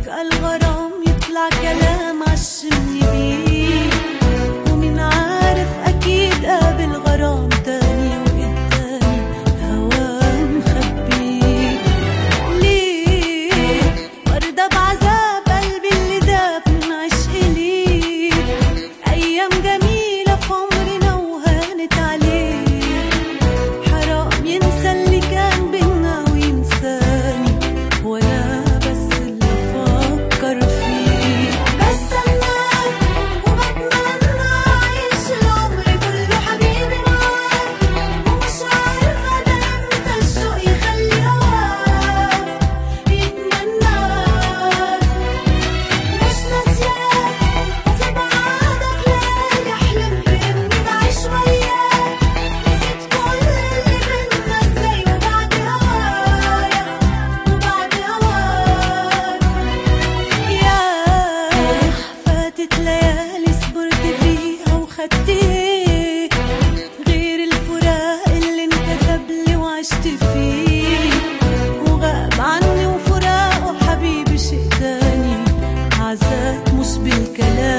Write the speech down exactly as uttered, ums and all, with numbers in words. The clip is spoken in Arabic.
الغرام يطلع كلام عشمني بيه، ومين عارف أكيد قابل غرام تاني وقدامي هوا مخبيه. ليه وردة بعذاب قلبي اللي داب من عشق ليه، أيام جميلة في عمرنا وهانت عليه، حرام ينسى اللي كان بينا وينساني، ولا بس اللي فكر فيه. بستناك وبتمنى أعيش العمر كله حبيبي معاك، ومش عارفة ده امتى الشوق يخلي هواك يتمناك. مش ناسياك وفي بعادك ليالي أحلم بإني بعيش وياك، نسيت كل اللي بينا ازاي وبعد هوايا وبعد هواك. ياه فاتت ليالي صبرت فيها وخدت ايه غير الفراق اللي انكتب لي وعشت فيه، وغاب عني وفراقه حبيبي شيء تاني، عذاب مش بالكلام